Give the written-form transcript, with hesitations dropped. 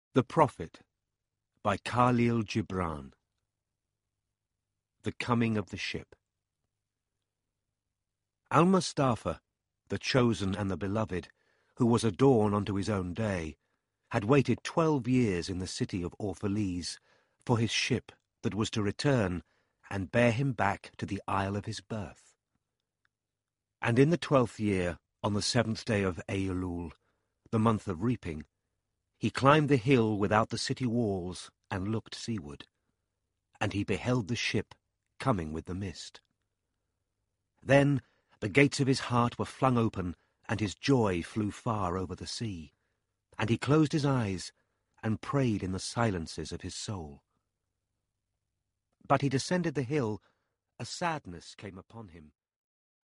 The Prophet by Khalil Gibran. The Coming of the Ship. Al-Mustafa, the chosen and the beloved, who was a dawn unto his own day, had waited 12 years in the city of Orphalese for his ship that was to return and bear him back to the isle of his birth. And in the 12th year, on the 7th day of Aylul, the month of reaping, he climbed the hill without the city walls and looked seaward, and he beheld the ship coming with the mist. Then the gates of his heart were flung open, and his joy flew far over the sea, and he closed his eyes and prayed in the silences of his soul. But he descended the hill, a sadness came upon him,